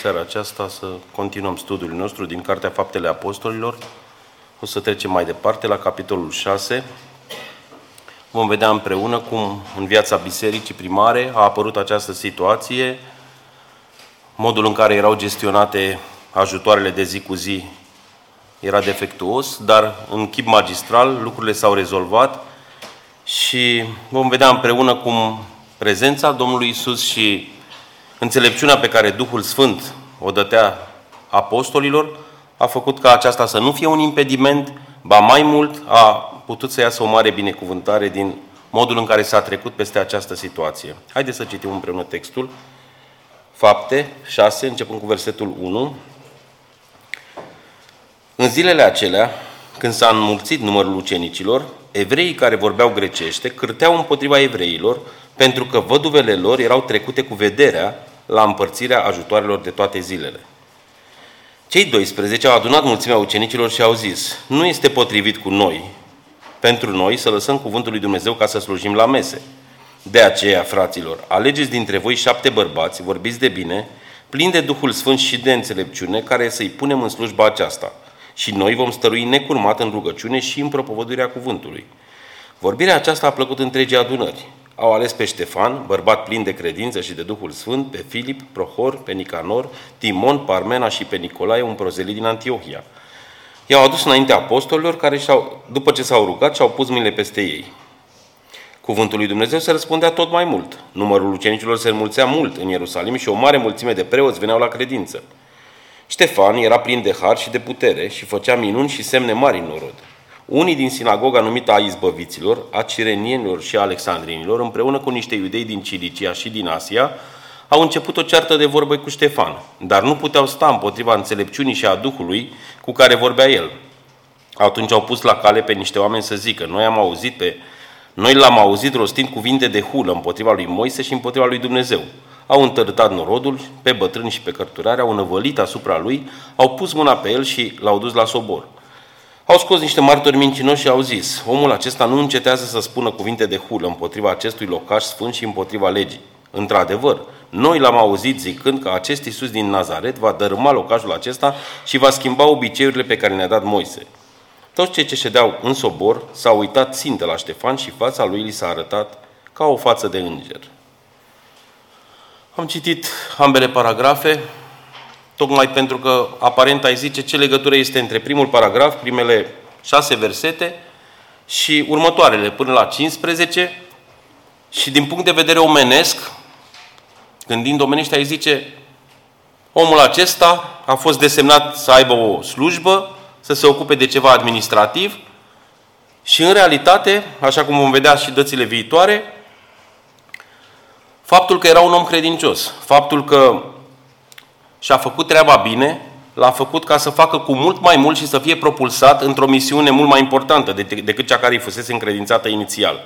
Seara aceasta să continuăm studiul nostru din Cartea Faptele Apostolilor. O să trecem mai departe la capitolul 6. Vom vedea împreună cum în viața bisericii primare a apărut această situație, modul în care erau gestionate ajutoarele de zi cu zi era defectuos, dar în chip magistral lucrurile s-au rezolvat și vom vedea împreună cum prezența Domnului Iisus și înțelepciunea pe care Duhul Sfânt o dătea apostolilor a făcut ca aceasta să nu fie un impediment, ba mai mult a putut să iasă o mare binecuvântare din modul în care s-a trecut peste această situație. Haideți să citim împreună textul. Fapte 6, începând cu versetul 1. În zilele acelea, când s-a înmulțit numărul ucenicilor, evreii care vorbeau grecește cârteau împotriva evreilor, pentru că văduvele lor erau trecute cu vederea la împărțirea ajutoarelor de toate zilele. Cei 12 au adunat mulțimea ucenicilor și au zis: nu este potrivit cu noi, pentru noi, să lăsăm cuvântul lui Dumnezeu ca să slujim la mese. De aceea, fraților, alegeți dintre voi 7 bărbați, vorbiți de bine, plini de Duhul Sfânt și de înțelepciune, care să-i punem în slujba aceasta. Și noi vom stărui necurmat în rugăciune și în propovăduirea cuvântului. Vorbirea aceasta a plăcut întregii adunări. Au ales pe Ștefan, bărbat plin de credință și de Duhul Sfânt, pe Filip, Prohor, pe Nicanor, Timon, Parmena și pe Nicolae, un prozelit din Antiohia. I-au adus înaintea apostolilor, care după ce s-au rugat, și-au pus mâinile peste ei. Cuvântul lui Dumnezeu se răspundea tot mai mult. Numărul ucenicilor se înmulțea mult în Ierusalim și o mare mulțime de preoți veneau la credință. Ștefan era plin de har și de putere și făcea minuni și semne mari în norod. Unii din sinagoga numită a izbăviților, a cirenienilor și a alexandrinilor, împreună cu niște iudei din Cilicia și din Asia, au început o ceartă de vorbă cu Ștefan, dar nu puteau sta împotriva înțelepciunii și a Duhului cu care vorbea el. Atunci au pus la cale pe niște oameni să zică: noi l-am auzit rostind cuvinte de hulă împotriva lui Moise și împotriva lui Dumnezeu. Au întărâtat norodul, pe bătrâni și pe cărturare, au năvălit asupra lui, au pus mâna pe el și l-au dus la sobor. Au scos niște martori mincinoși și au zis: omul acesta nu încetează să spună cuvinte de hulă împotriva acestui locaș sfânt și împotriva legii. Într-adevăr, noi l-am auzit zicând că acest Iisus din Nazaret va dărâma locașul acesta și va schimba obiceiurile pe care ne-a dat Moise. Toți cei ce ședeau în sobor s-au uitat țintă la Ștefan și fața lui li s-a arătat ca o față de înger. Am citit ambele paragrafe, tocmai pentru că aparent ai zice ce legătură este între primul paragraf, primele 6 versete, și următoarele, până la 15, și din punct de vedere omenesc, gândind omenește, ai zice: omul acesta a fost desemnat să aibă o slujbă, să se ocupe de ceva administrativ și în realitate, așa cum vom vedea și dățile viitoare, faptul că era un om credincios, faptul că și-a făcut treaba bine, l-a făcut ca să facă cu mult mai mult și să fie propulsat într-o misiune mult mai importantă decât cea care îi fusese încredințată inițial.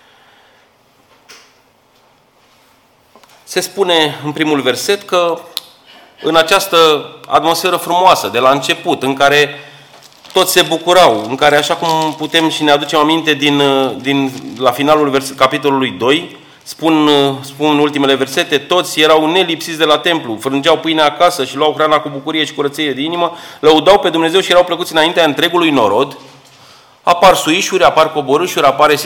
Se spune în primul verset că în această atmosferă frumoasă, de la început, în care toți se bucurau, în care, așa cum putem și ne aducem aminte la finalul capitolului 2, spun ultimele versete, toți erau nelipsiți de la templu, frângeau pâinea acasă și luau hrana cu bucurie și curățenie de inimă, lăudau pe Dumnezeu și erau plăcuți înaintea întregului norod. Apar suișuri, apar coborâșuri,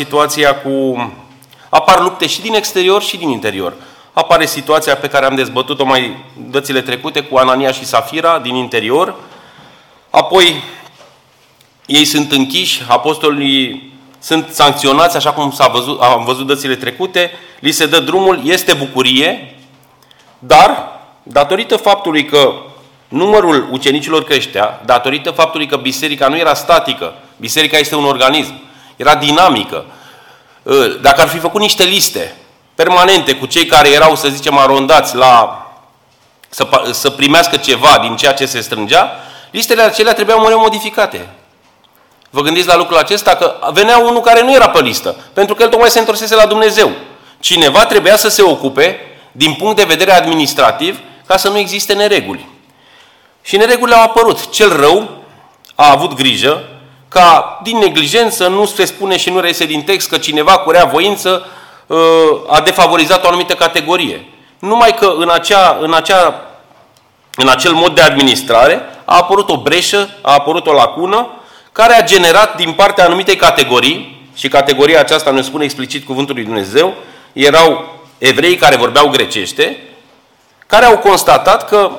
apar lupte și din exterior și din interior. Apare situația pe care am dezbătut-o mai dățile trecute cu Anania și Safira din interior. Apoi ei sunt închiși, apostolii sunt sancționați, așa cum am văzut dățile trecute, li se dă drumul, este bucurie, dar datorită faptului că numărul ucenicilor creștea, datorită faptului că biserica nu era statică, biserica este un organism, era dinamică. Dacă ar fi făcut niște liste permanente cu cei care erau, să zicem, arondați să primească ceva din ceea ce se strângea, listele acelea trebuiau modificate. Vă gândiți la lucrul acesta? Că venea unul care nu era pe listă, pentru că el tocmai se întorsese la Dumnezeu. Cineva trebuia să se ocupe, din punct de vedere administrativ, ca să nu existe nereguli. Și neregulile au apărut. Cel rău a avut grijă ca, din neglijență, nu se spune și nu reiese din text că cineva cu rea voință a defavorizat o anumită categorie. Numai că în acea în acel mod de administrare, a apărut o breșă, a apărut o lacună, care a generat din partea anumitei categorii, și categoria aceasta ne spune explicit cuvântul lui Dumnezeu, erau evrei care vorbeau grecește, care au constatat că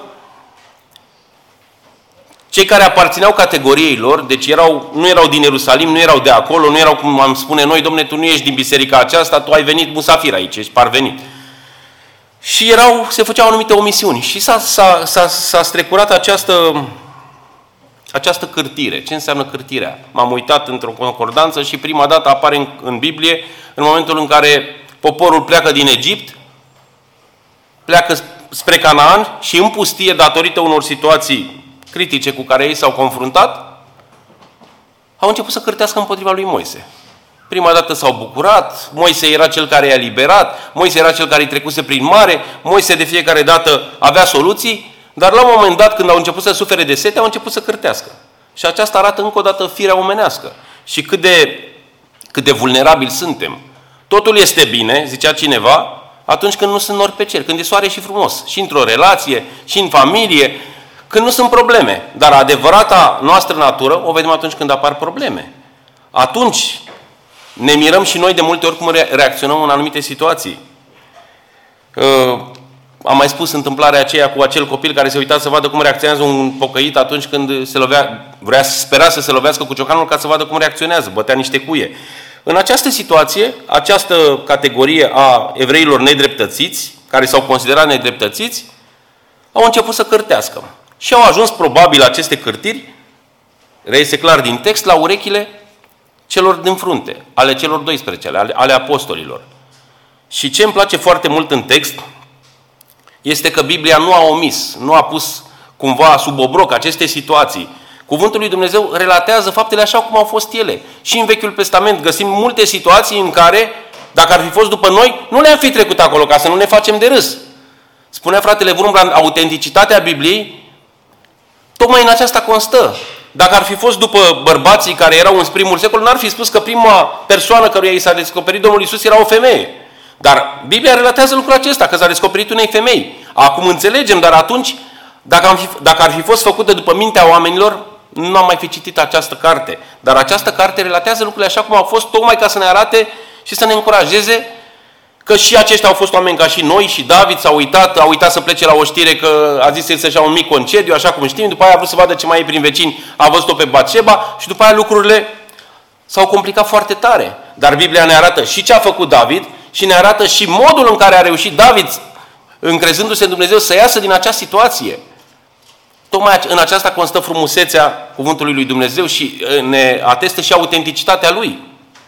cei care aparțineau categoriei lor, deci nu erau din Ierusalim, nu erau de acolo, nu erau, cum am spune noi, domne, tu nu ești din biserica aceasta, tu ai venit musafir aici, ești parvenit. Și se făceau anumite omisiuni. Și s-a strecurat această cârtire. Ce înseamnă cârtirea? M-am uitat într-o concordanță și prima dată apare în Biblie în momentul în care poporul pleacă din Egipt, pleacă spre Canaan și în pustie, datorită unor situații critice cu care ei s-au confruntat, au început să cârtească împotriva lui Moise. Prima dată s-au bucurat, Moise era cel care i-a liberat, Moise era cel care îi trecuse prin mare, Moise de fiecare dată avea soluții, dar la un moment dat, când au început să sufere de sete, au început să cârtească. Și aceasta arată încă o dată firea omenească și cât de vulnerabili suntem. Totul este bine, zicea cineva, atunci când nu sunt nori pe cer, când e soare și frumos, și într-o relație, și în familie, când nu sunt probleme. Dar adevărata noastră natură o vedem atunci când apar probleme. Atunci ne mirăm și noi de multe ori cum reacționăm în anumite situații. Am mai spus întâmplarea aceea cu acel copil care se uita să vadă cum reacționează un pocăit atunci când spera să se lovească cu ciocanul ca să vadă cum reacționează, bătea niște cuie. În această situație, această categorie a evreilor nedreptățiți, care s-au considerat nedreptățiți, au început să cârtească. Și au ajuns probabil aceste cârtiri, reiese clar din text, la urechile celor din frunte, ale celor 12, ale apostolilor. Și ce îmi place foarte mult în text este că Biblia nu a omis, nu a pus cumva sub obroc aceste situații. Cuvântul lui Dumnezeu relatează faptele așa cum au fost ele. Și în Vechiul Testament găsim multe situații în care, dacă ar fi fost după noi, nu le-am fi trecut acolo ca să nu ne facem de râs. Spunea fratele Wurmbrand, autenticitatea Bibliei tocmai în aceasta constă. Dacă ar fi fost după bărbații care erau în primul secol, n-ar fi spus că prima persoană căruia i s-a descoperit Domnul Iisus era o femeie. Dar Biblia relatează lucrul acesta, că s-a descoperit unei femei. Acum înțelegem, dar atunci, dacă ar fi fost făcută după mintea oamenilor, nu am mai fi citit această carte. Dar această carte relatează lucrurile așa cum au fost, tocmai ca să ne arate și să ne încurajeze că și aceștia au fost oameni ca și noi, și David a uitat să plece la oștire, că a zis să-și ia un mic concediu, așa cum știm, după aia a vrut să vadă ce mai e prin vecini, a văzut-o pe Batșeba și după aia lucrurile s-au complicat foarte tare. Dar Biblia ne arată și ce a făcut David și ne arată și modul în care a reușit David, încrezându-se în Dumnezeu, să iasă din acea situație. Tocmai în aceasta constă frumusețea cuvântului lui Dumnezeu și ne atestă și autenticitatea lui.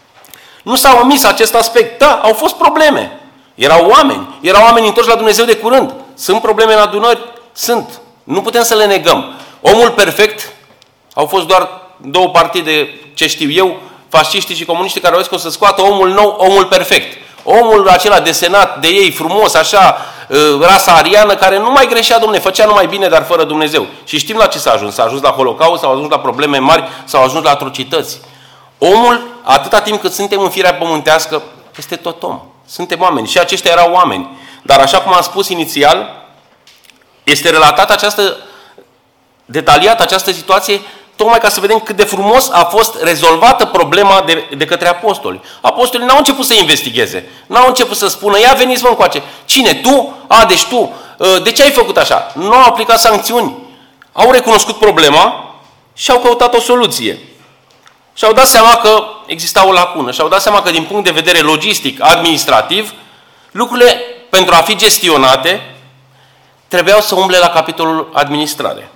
Nu s-a omis acest aspect. Da, au fost probleme. Erau oameni întorși la Dumnezeu de curând. Sunt probleme în adunări? Sunt. Nu putem să le negăm. Omul perfect, au fost doar două partide, ce știu eu, fasciștii și comuniștii, care au zis că o să scoată omul nou, omul perfect. Omul acela desenat de ei, frumos, așa, rasa ariană, care nu mai greșea, domne, făcea numai bine, dar fără Dumnezeu. Și știm la ce s-a ajuns. S-a ajuns la Holocaust, s-a ajuns la probleme mari, s-a ajuns la atrocități. Omul, atâta timp cât suntem în firea pământească, este tot om. Suntem oameni. Și aceștia erau oameni. Dar așa cum am spus inițial, este relatată detaliată această situație, tocmai ca să vedem cât de frumos a fost rezolvată problema de către apostoli. Apostolii n-au început să investigheze. N-au început să spună, ia veniți mă încoace. Cine? Tu? Deci tu. De ce ai făcut așa? Nu au aplicat sancțiuni. Au recunoscut problema și au căutat o soluție. Și-au dat seama că exista o lacună. Și-au dat seama că din punct de vedere logistic, administrativ, lucrurile, pentru a fi gestionate, trebuiau să umble la capitolul administrare.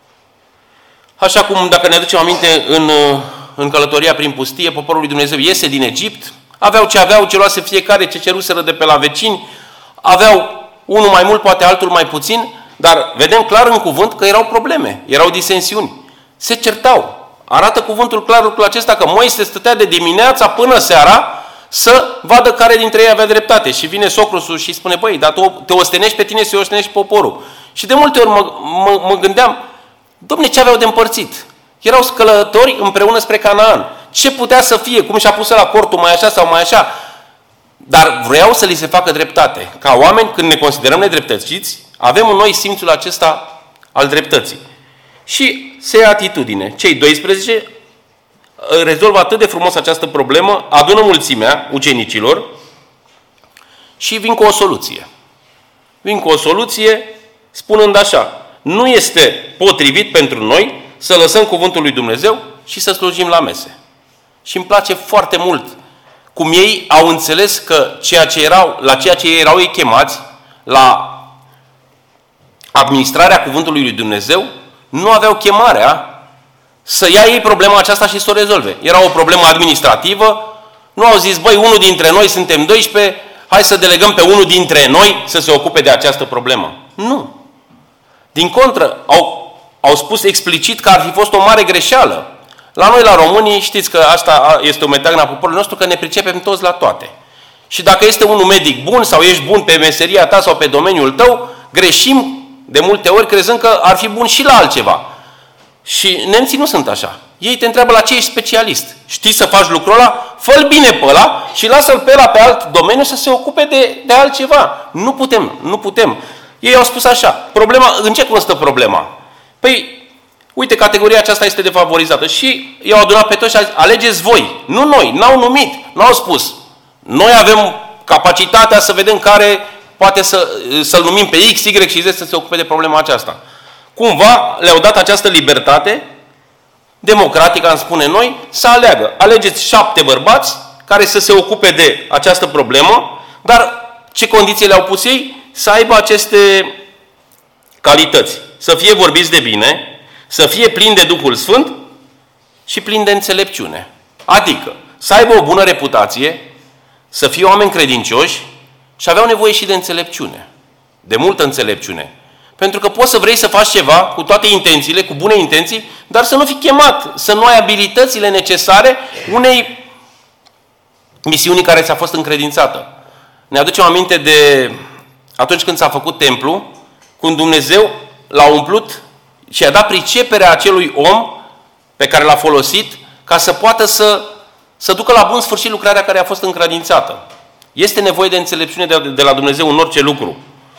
Așa cum, dacă ne aducem aminte, în călătoria prin pustie, poporul lui Dumnezeu iese din Egipt, aveau, ce luase fiecare, ce ceruseră de pe la vecini, aveau unul mai mult, poate altul mai puțin, dar vedem clar în cuvânt că erau probleme, erau disensiuni, se certau. Arată cuvântul clar lucrul acesta, că Moise stătea de dimineața până seara să vadă care dintre ei avea dreptate. Și vine socrusul și spune, băi, dar tu te ostenești pe tine, să ostenești poporul. Și de multe ori mă gândeam, dom'le, ce aveau de împărțit? Erau călători împreună spre Canaan. Ce putea să fie? Cum și-a pus la cortul mai așa sau mai așa? Dar vreau să li se facă dreptate. Ca oameni, când ne considerăm nedreptățiți, avem în noi simțul acesta al dreptății. Și se ia atitudine. Cei 12 rezolvă atât de frumos această problemă, adună mulțimea ucenicilor și vin cu o soluție. Vin cu o soluție spunând așa: nu este potrivit pentru noi să lăsăm cuvântul lui Dumnezeu și să slujim la mese. Și îmi place foarte mult cum ei au înțeles că la ceea ce erau ei chemați, la administrarea cuvântului lui Dumnezeu, nu aveau chemarea să ia ei problema aceasta și să o rezolve. Era o problemă administrativă, nu au zis, băi, unul dintre noi, suntem 12, hai să delegăm pe unul dintre noi să se ocupe de această problemă. Nu. Din contră, au spus explicit că ar fi fost o mare greșeală. La noi, la românii, știți că asta este o meteagnă a poporului nostru, că ne pricepem toți la toate. Și dacă este unul medic bun sau ești bun pe meseria ta sau pe domeniul tău, greșim de multe ori crezând că ar fi bun și la altceva. Și nemții nu sunt așa. Ei te întreabă la ce ești specialist. Știi să faci lucrul ăla? Fă-l bine pe ăla și lasă-l pe ăla pe alt domeniu să se ocupe de altceva. Nu putem. Ei au spus așa. În ce constă problema? Păi, uite, categoria aceasta este defavorizată. Și i-au adunat pe toți și a zis, alegeți voi. Nu noi, n-au numit, n-au spus. Noi avem capacitatea să vedem care poate să-l numim pe X, Y și Z să se ocupe de problema aceasta. Cumva le-au dat această libertate democratică, am spune noi, să aleagă. Alegeți 7 bărbați care să se ocupe de această problemă, dar ce condiții le-au pus ei? Să aibă aceste calități. Să fie vorbiți de bine, să fie plini de Duhul Sfânt și plini de înțelepciune. Adică să aibă o bună reputație, să fie oameni credincioși și aveau nevoie și de înțelepciune. De multă înțelepciune. Pentru că poți să vrei să faci ceva cu toate intențiile, cu bune intenții, dar să nu fii chemat, să nu ai abilitățile necesare unei misiuni care ți-a fost încredințată. Ne aducem aminte de atunci când s-a făcut templu, când Dumnezeu l-a umplut și a dat priceperea acelui om pe care l-a folosit ca să poată să ducă la bun sfârșit lucrarea care a fost încredințată. Este nevoie de înțelepciune de la Dumnezeu în orice lucru.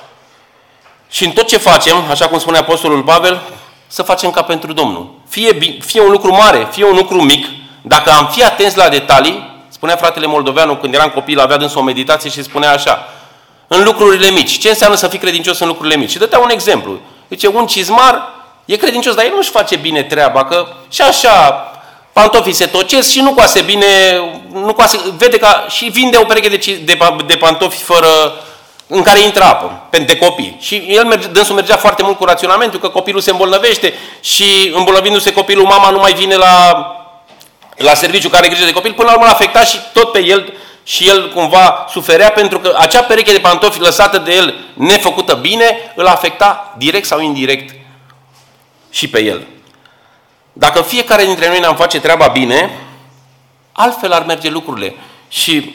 Și în tot ce facem, așa cum spune Apostolul Pavel, să facem ca pentru Domnul. Fie un lucru mare, fie un lucru mic, dacă am fi atenți la detalii, spunea fratele Moldoveanu, când eram copil, avea dâns o meditație și spunea așa, în lucrurile mici. Ce înseamnă să fii credincios în lucrurile mici? Și dătea un exemplu. Zice, un cizmar e credincios, dar el nu-și face bine treaba, că și așa pantofii se tocesc și nu coase bine, vede că și vinde o pereche de pantofi în care intră apă, de copii. Și dânsul mergea foarte mult cu raționamentul, că copilul se îmbolnăvește și îmbolnăvindu-se copilul, mama nu mai vine la serviciu care are grijă de copil, până la urmă l-a afectat și tot pe el, și el cumva suferea pentru că acea pereche de pantofi lăsată de el nefăcută bine, îl afecta direct sau indirect și pe el. Dacă fiecare dintre noi ne-am face treaba bine, altfel ar merge lucrurile. Și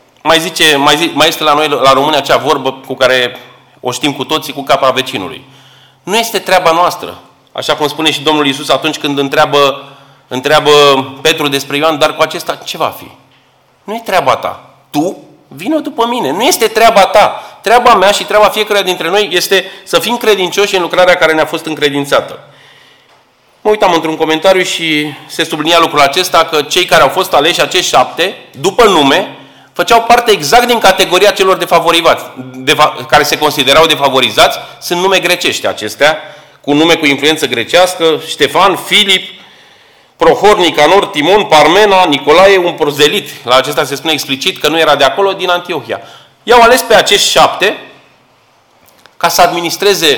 mai este la noi, la români, acea vorbă cu care o știm cu toții, cu capa vecinului. Nu este treaba noastră. Așa cum spune și Domnul Iisus atunci când întreabă Petru despre Ioan, dar cu acesta ce va fi? Nu e treaba ta. Tu vină după mine. Nu este treaba ta. Treaba mea și treaba fiecăruia dintre noi este să fim credincioși în lucrarea care ne-a fost încredințată. Mă uitam într-un comentariu și se sublinia lucrul acesta, că cei care au fost aleși, acești 7, după nume, făceau parte exact din categoria celor defavorizați, care se considerau defavorizați. Sunt nume grecești acestea, cu nume cu influență grecească: Ștefan, Filip, Prohor, Nicanor, Timon, Parmena, Nicolae, un prozelit. La acesta se spune explicit că nu era de acolo, din Antiohia. I-au ales pe acești 7 ca să administreze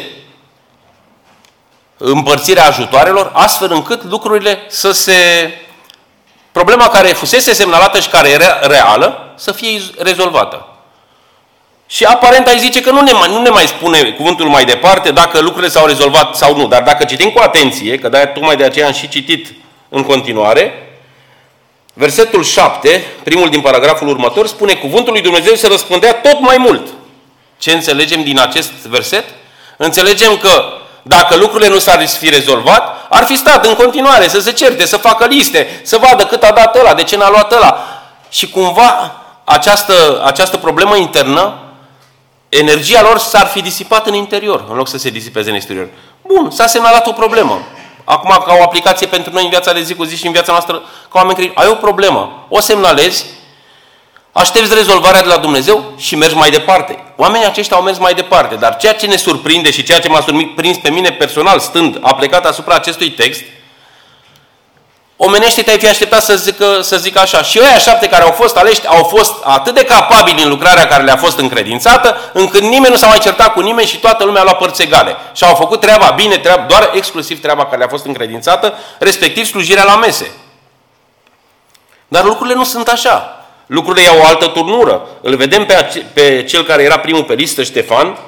împărțirea ajutoarelor, astfel încât lucrurile problema care fusese semnalată și care era reală, să fie rezolvată. Și aparent ai zice că nu ne mai spune cuvântul mai departe dacă lucrurile s-au rezolvat sau nu. Dar dacă citim cu atenție, că tocmai de aceea am și citit în continuare, versetul 7, primul din paragraful următor, spune: cuvântul lui Dumnezeu se răspândea tot mai mult. Ce înțelegem din acest verset? Înțelegem că dacă lucrurile nu s-ar fi rezolvat, ar fi stat în continuare să se certe, să facă liste, să vadă cât a dat ăla, de ce n-a luat ăla. Și cumva această problemă internă, energia lor s-ar fi disipat în interior, în loc să se disipeze în exterior. Bun, s-a semnalat o problemă. Acum, ca o aplicație pentru noi în viața de zi cu zi și în viața noastră, ca oameni credinți, ai o problemă, o semnalezi, aștepți rezolvarea de la Dumnezeu și mergi mai departe. Oamenii aceștia au mers mai departe, dar ceea ce ne surprinde și ceea ce m-a surprins pe mine personal, stând aplecat asupra acestui text, omenește te-ai fi așteptat să zică așa. Și ăia 7 care au fost aleși au fost atât de capabili în lucrarea care le-a fost încredințată, încât nimeni nu s-a mai certat cu nimeni și toată lumea a luat părți egale. Și au făcut treaba bine, doar exclusiv treaba care le-a fost încredințată, respectiv slujirea la mese. Dar lucrurile nu sunt așa. Lucrurile iau o altă turnură. Îl vedem pe cel care era primul pe listă, Ștefan,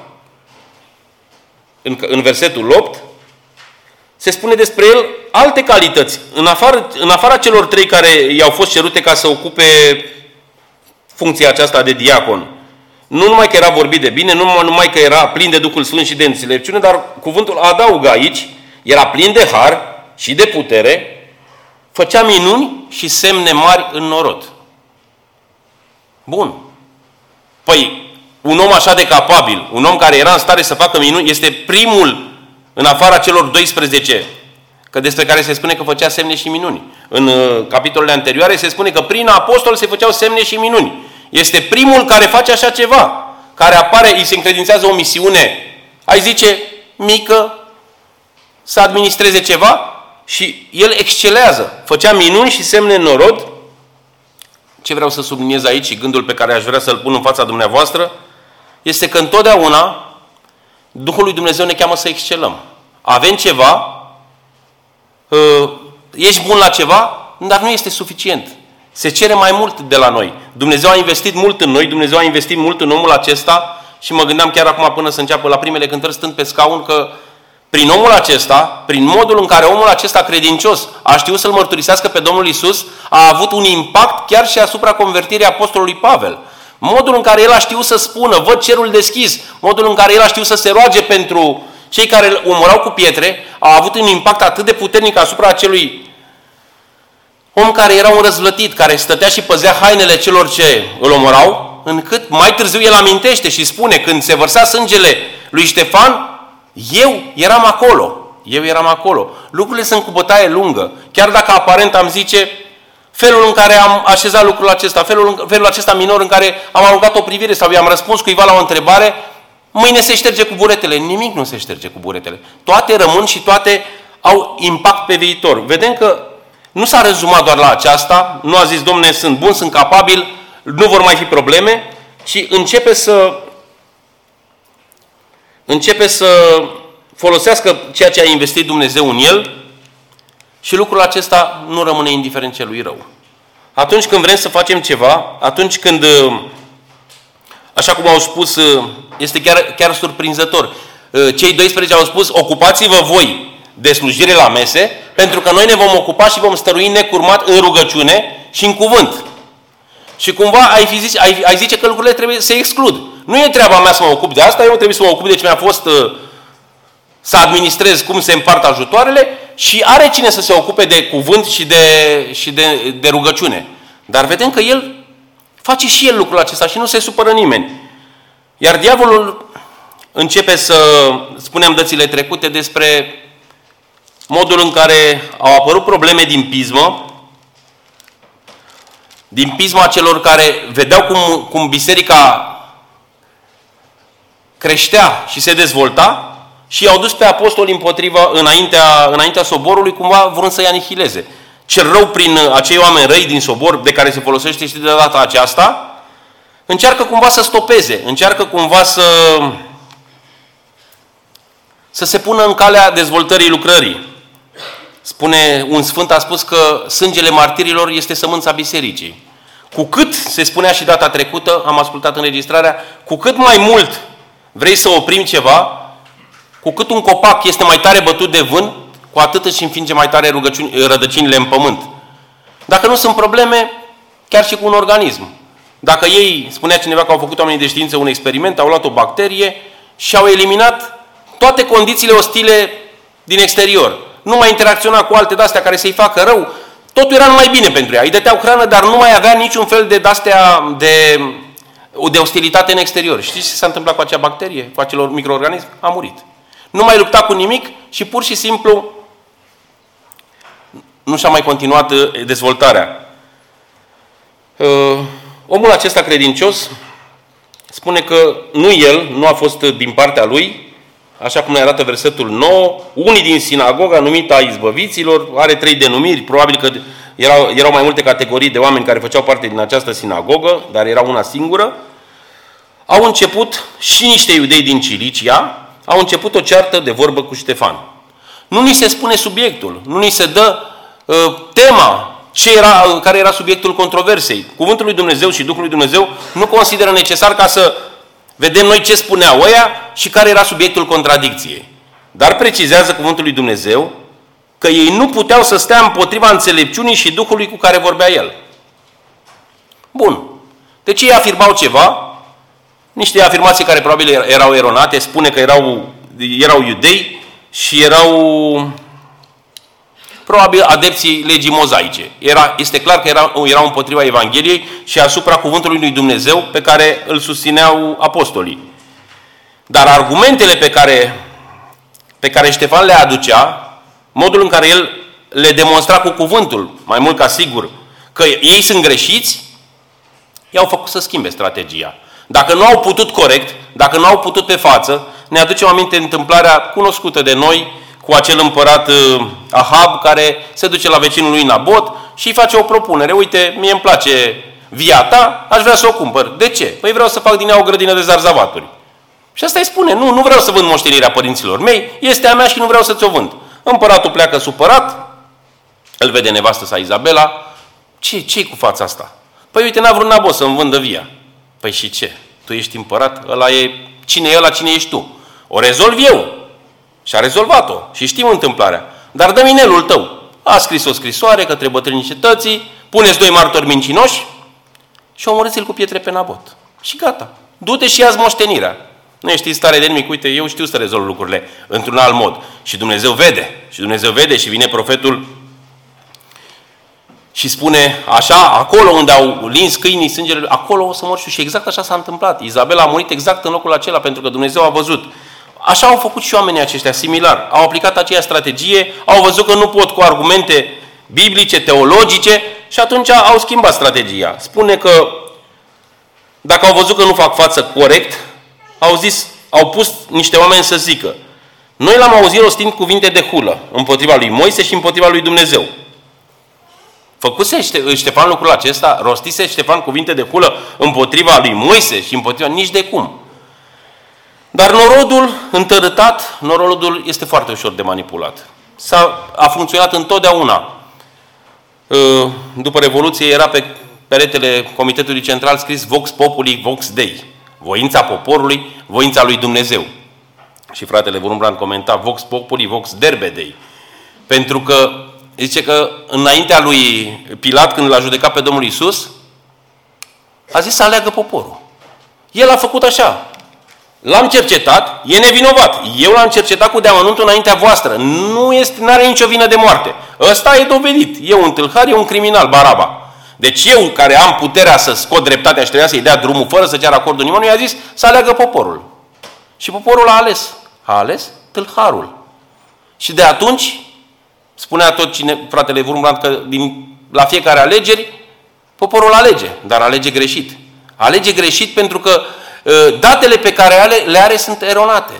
în versetul 8, se spune despre el alte calități. În afara celor 3 care i-au fost cerute ca să ocupe funcția aceasta de diacon. Nu numai că era vorbit de bine, nu numai că era plin de Duhul Sfânt și de înțelepciune, dar cuvântul adaugă aici, era plin de har și de putere, făcea minuni și semne mari în norod. Bun. Păi, un om așa de capabil, un om care era în stare să facă minuni, este primul în afara celor 12, că despre care se spune că făcea semne și minuni. În capitolele anterioare se spune că prin apostol se făceau semne și minuni. Este primul care face așa ceva, care apare, îi se încredințează o misiune, ai zice, mică, să administreze ceva și el excelează. Făcea minuni și semne în norod. Ce vreau să subliniez aici și gândul pe care aș vrea să-l pun în fața dumneavoastră, este că întotdeauna Duhul lui Dumnezeu ne cheamă să excelăm. Avem ceva, ești bun la ceva, dar nu este suficient. Se cere mai mult de la noi. Dumnezeu a investit mult în noi, Dumnezeu a investit mult în omul acesta și mă gândeam chiar acum până să înceapă la primele cântări stând pe scaun că prin omul acesta, prin modul în care omul acesta credincios a știut să-L mărturisească pe Domnul Iisus, a avut un impact chiar și asupra convertirii apostolului Pavel. Modul în care el a știut să spună, văd cerul deschis, modul în care el a știut să se roage pentru cei care îl omorau cu pietre, a avut un impact atât de puternic asupra acelui om care era un răzvlătit, care stătea și păzea hainele celor ce îl omorau, încât mai târziu el amintește și spune, când se vărsa sângele lui Ștefan, eu eram acolo. Lucrurile sunt cu bătaie lungă. Chiar dacă aparent am zice felul în care am așezat lucrul acesta, felul acesta minor în care am aruncat o privire sau i-am răspuns cuiva la o întrebare, mâine se șterge cu buretele. Nimic nu se șterge cu buretele. Toate rămân și toate au impact pe viitor. Vedem că nu s-a rezumat doar la aceasta, nu a zis, Domne, sunt bun, sunt capabil, nu vor mai fi probleme, ci începe să folosească ceea ce a investit Dumnezeu în el și lucrul acesta nu rămâne indiferent celui rău. Atunci când vrem să facem ceva, atunci când, așa cum au spus, este chiar surprinzător, cei 12 au spus, ocupați-vă voi de slujire la mese, pentru că noi ne vom ocupa și vom stărui necurmat în rugăciune și în cuvânt. Și cumva ai zice că lucrurile trebuie să exclud. Nu e treaba mea să mă ocup de asta, eu trebuie să mă ocup de ce mi-a fost să administrez cum se împart ajutoarele și are cine să se ocupe de cuvânt și de rugăciune. Dar vedem că el face și el lucrul acesta și nu se supără nimeni. Iar diavolul începe să, spuneam dățile trecute, despre modul în care au apărut probleme din pisma celor care vedeau cum biserica creștea și se dezvolta și i-au dus pe apostoli împotriva, înaintea soborului, cumva vrând să-i anihileze. Cel rău prin acei oameni răi din sobor, de care se folosește și de data aceasta, încearcă cumva să stopeze, încearcă cumva să se pună în calea dezvoltării lucrării. Spune, un sfânt a spus că sângele martirilor este sămânța bisericii. Cu cât, se spunea și data trecută, am ascultat înregistrarea, cu cât mai mult vrei să oprim ceva, cu cât un copac este mai tare bătut de vânt, cu atât își înfinge mai tare rădăcinile în pământ. Dacă nu sunt probleme, chiar și cu un organism. Dacă ei, spunea cineva că au făcut oamenii de știință un experiment, au luat o bacterie și au eliminat toate condițiile ostile din exterior. Nu mai interacționa cu alte de-astea care să-i facă rău. Totul era numai bine pentru ea. Îi dăteau hrană, dar nu mai avea niciun fel de ostilitate în exterior. Știți ce s-a întâmplat cu acea bacterie, cu acel microorganism? A murit. Nu mai lupta cu nimic și pur și simplu nu și-a mai continuat dezvoltarea. Omul acesta credincios spune că nu a fost din partea lui, așa cum ne arată versetul 9, unii din sinagoga numită a izbăviților, are 3 denumiri, probabil că erau mai multe categorii de oameni care făceau parte din această sinagogă, dar era una singură, au început și niște iudei din Cilicia, au început o ceartă de vorbă cu Ștefan. Nu ni se spune subiectul, nu ni se dă tema, care era subiectul controversei. Cuvântul lui Dumnezeu și Duhul lui Dumnezeu nu consideră necesar ca să vedem noi ce spuneau ăia și care era subiectul contradicției. Dar precizează cuvântul lui Dumnezeu că ei nu puteau să stea împotriva înțelepciunii și Duhului cu care vorbea el. Bun. Deci ei afirmau ceva, niște afirmații care probabil erau eronate, spune că erau iudei și erau probabil adepții legii mozaice. Este clar că erau împotriva Evangheliei și asupra cuvântului lui Dumnezeu pe care îl susțineau apostolii. Dar argumentele pe care Ștefan le aducea, modul în care el le demonstra cu cuvântul, mai mult ca sigur, că ei sunt greșiți, i-au făcut să schimbe strategia. Dacă nu au putut corect, dacă nu au putut pe față, ne aducem aminte întâmplarea cunoscută de noi cu acel împărat Ahab care se duce la vecinul lui Nabot și îi face o propunere. Uite, mie îmi place via ta, aș vrea să o cumpăr. De ce? Păi vreau să fac din ea o grădină de zarzavaturi. Și asta îi spune, nu vreau să vând moștenirea părinților mei, este a mea și nu vreau să ți-o vând. Împăratul pleacă supărat, îl vede nevastă sa Izabela. Ce-i cu fața asta? Păi uite, n-a vrut Nabot să-mi vândă via. Păi și ce? Tu ești împărat? Cine e ăla, cine ești tu? O rezolv eu. Și a rezolvat-o. Și știm întâmplarea. Dar dă-mi inelul tău. A scris o scrisoare către bătrânii cetății, puneți 2 martori mincinoși și omorâți-l cu pietre pe Nabot. Și gata. Du-te și ia-ți moștenirea. Nu ești stare de nimic. Uite, eu știu să rezolv lucrurile într-un alt mod. Și Dumnezeu vede. Și Dumnezeu vede și vine profetul și spune așa, acolo unde au lins câinii sângele, acolo o să mor și exact așa s-a întâmplat. Izabela a murit exact în locul acela pentru că Dumnezeu a văzut. Așa au făcut și oamenii aceștia, similar. Au aplicat aceeași strategie, au văzut că nu pot cu argumente biblice, teologice și atunci au schimbat strategia. Spune că dacă au văzut că nu fac față corect, au pus niște oameni să zică: noi l-am auzit rostind cuvinte de hulă împotriva lui Moise și împotriva lui Dumnezeu. Făcuse Ștefan lucrul acesta? Rostise Ștefan cuvinte de hulă împotriva lui Moise și împotriva? Nici de cum. Dar norodul întărâtat, norodul este foarte ușor de manipulat. A funcționat întotdeauna. După Revoluție era pe peretele Comitetului Central scris Vox Populi, Vox Dei. Voința poporului, voința lui Dumnezeu. Și fratele Wurmbrand comenta Vox Populi, Vox Derbe Dei. Pentru că zice că înaintea lui Pilat, când l-a judecat pe Domnul Iisus, a zis să aleagă poporul. El a făcut așa. L-am cercetat, e nevinovat. Eu l-am cercetat cu deamănuntul înaintea voastră. Nu are nicio vină de moarte. Ăsta e dovedit. E un tâlhar, e un criminal, Baraba. Deci eu, care am puterea să scot dreptatea și trebuia să-i dea drumul fără să ceară acordul nimănui, i-a zis să aleagă poporul. Și poporul a ales. A ales tâlharul. Și de atunci, spunea tot fratele Wurmbrand că la fiecare alegeri, poporul alege, dar alege greșit. Alege greșit pentru că datele pe care le are sunt eronate.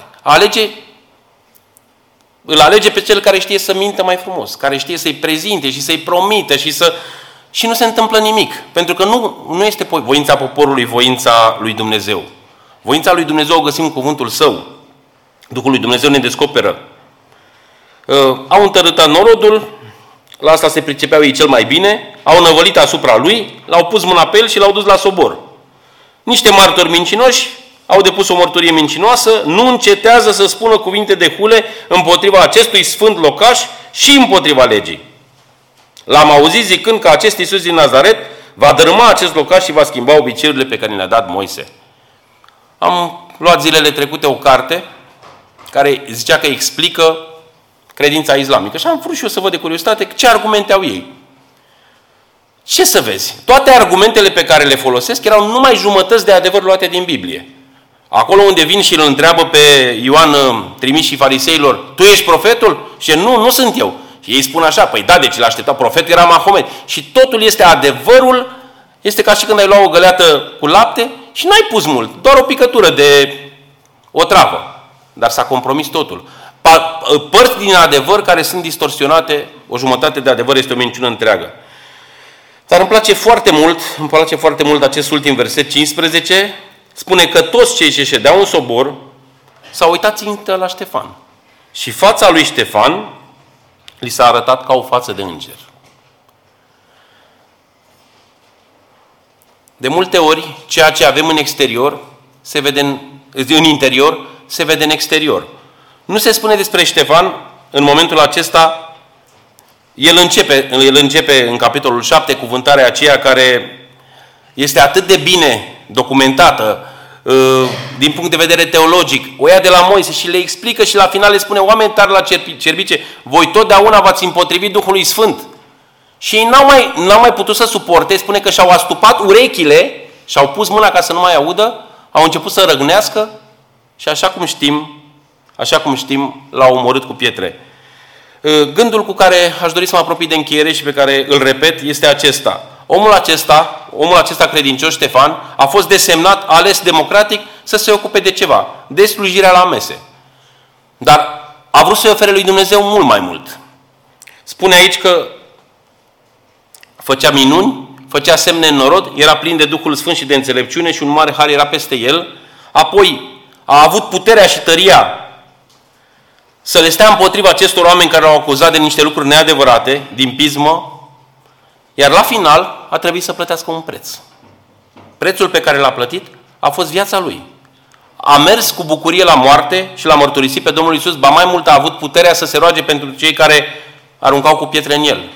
Îl alege pe cel care știe să mintă mai frumos, care știe să-i prezinte și să-i promite și nu se întâmplă nimic. Pentru că nu este voința poporului, voința lui Dumnezeu. Voința lui Dumnezeu o găsim în cuvântul Său. Duhul lui Dumnezeu ne descoperă. Au întărâtat norodul, la asta se pricepeau ei cel mai bine, au năvălit asupra lui, l-au pus mâna pe el și l-au dus la sobor. Niște martori mincinoși au depus o mărturie mincinoasă, nu încetează să spună cuvinte de hule împotriva acestui sfânt locaș și împotriva legii. L-am auzit zicând că acest Iisus din Nazaret va dărâma acest locaș și va schimba obiceiurile pe care le-a dat Moise. Am luat zilele trecute o carte care zicea că explică credința islamică și am vrut și eu să văd de curiozitate ce argumente au ei. Ce să vezi? Toate argumentele pe care le folosesc erau numai jumătăți de adevăr luate din Biblie. Acolo unde vin și îl întreabă pe Ioan, trimișii fariseilor, tu ești profetul? Și nu sunt eu. Și ei spun așa, păi da, deci l-a așteptat, profetul era Mahomet. Și totul este adevărul, este ca și când ai luat o găleată cu lapte și n-ai pus mult, doar o picătură de o travă. Dar s-a compromis totul. Părți din adevăr care sunt distorsionate, o jumătate de adevăr este o minciună întreagă. Dar îmi place foarte mult acest ultim verset 15, spune că toți cei ce ședeau în sobor s-au uitat țintă la Ștefan. Și fața lui Ștefan li s-a arătat ca o față de înger. De multe ori, ceea ce avem în exterior se vede în interior, se vede în exterior. Nu se spune despre Ștefan în momentul acesta, el începe în capitolul 7 cuvântarea aceea care este atât de bine documentată din punct de vedere teologic. O ia de la Moise și le explică și la final le spune, oameni tari la cerbice, voi totdeauna v-ați împotrivit Duhului Sfânt. Și ei n-au mai putut să suporte, spune că și-au astupat urechile și-au pus mâna ca să nu mai audă, au început să răgnească și așa cum știm, l-au omorât cu pietre. Gândul cu care aș dori să mă apropii de încheiere și pe care îl repet este acesta. Omul acesta credincios, Ștefan, a fost desemnat, ales democratic să se ocupe de ceva, de slujirea la mese. Dar a vrut să-i ofere lui Dumnezeu mult mai mult. Spune aici că făcea minuni, făcea semne în norod, era plin de Duhul Sfânt și de înțelepciune și un mare har era peste el. Apoi a avut puterea și tăria să le stea împotriva acestor oameni care l-au acuzat de niște lucruri neadevărate, din pismă, iar la final a trebuit să plătească un preț. Prețul pe care l-a plătit a fost viața lui. A mers cu bucurie la moarte și l-a mărturisit pe Domnul Iisus, ba mai mult a avut puterea să se roage pentru cei care aruncau cu pietre în el.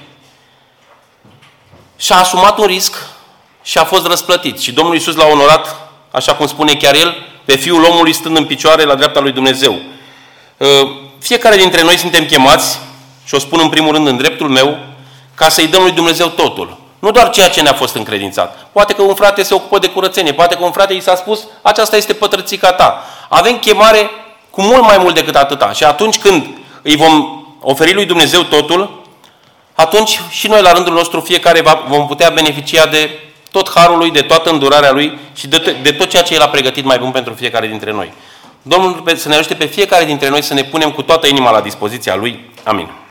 Și a asumat un risc și a fost răsplătit. Și Domnul Iisus l-a onorat, așa cum spune chiar el, pe Fiul omului stând în picioare la dreapta lui Dumnezeu. Fiecare dintre noi suntem chemați, și o spun în primul rând în dreptul meu, ca să-i dăm lui Dumnezeu totul. Nu doar ceea ce ne-a fost încredințat. Poate că un frate se ocupă de curățenie, poate că un frate i s-a spus, aceasta este pătrățica ta. Avem chemare cu mult mai mult decât atâta. Și atunci când îi vom oferi lui Dumnezeu totul, atunci și noi la rândul nostru fiecare vom putea beneficia de tot harul lui, de toată îndurarea lui și de tot ceea ce el a pregătit mai bun pentru fiecare dintre noi. Domnul să ne ajute pe fiecare dintre noi să ne punem cu toată inima la dispoziția lui. Amin.